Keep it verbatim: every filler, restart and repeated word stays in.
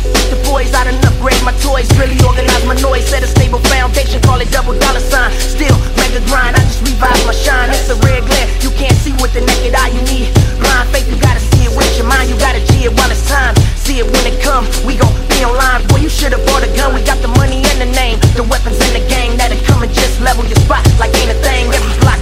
With the boys, I done upgrade my toys, really organize my noise, set a stable foundation, call it double dollar sign. Still, mega grind, I just revive my shine. It's a red glare, you can't see with the naked eye. You need blind faith, you gotta see it with your mind. You gotta G it while it's time, see it when it come. We gon' be online, boy, you should've bought a gun. We got the money and the name, the weapons in the game that'll come and just level your spot like ain't a thing. Every block